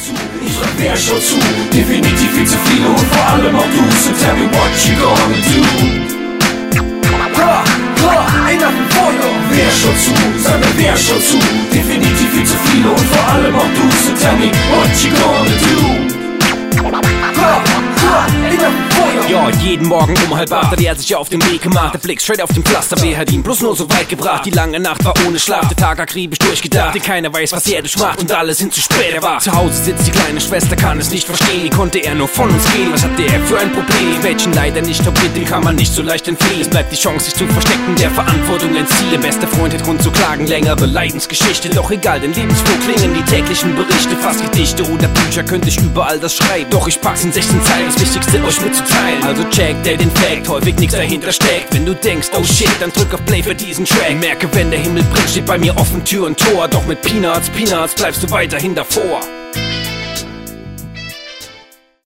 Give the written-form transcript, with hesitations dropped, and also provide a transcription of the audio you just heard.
Ich sag, wer schaut zu? Definitiv viel zu viele und vor allem auch du. So tell me what you gonna do. Ain't nothing for you. Wer schaut zu? Sag mir, wer schaut zu? Definitiv viel zu viele und vor allem auch du. So tell me what you gonna do. Ja, jeden Morgen um 7:30 hat er sich auf den Weg gemacht. Der Blick straight auf den Pflaster, wer hat ihn bloß nur so weit gebracht? Die lange Nacht war ohne Schlaf, der Tag akribisch durchgedacht. Denn keiner weiß, was er durchmacht und alle sind zu spät erwacht. Zu Hause sitzt die kleine Schwester, kann es nicht verstehen. Wie konnte er nur von uns gehen? Was hat der für ein Problem? Mädchen leider nicht topit, den kann man nicht so leicht entfliehen. Es bleibt die Chance, sich zu verstecken, der Verantwortung entziehen. Der beste Freund hat Grund zu klagen, längere Leidensgeschichte. Doch egal, denn Lebensflug klingen die täglichen Berichte. Fast Gedichte oder Bücher könnte ich überall das schreiben. Doch ich pack's in 16 Zeilen, das Wichtigste euch mitzuteilen. Also check den Fact, häufig nichts dahinter steckt. Wenn du denkst, oh shit, dann drück auf Play für diesen Track. Merke, wenn der Himmel brennt, steht bei mir offen Tür und Tor. Doch mit Peanuts bleibst du weiterhin davor.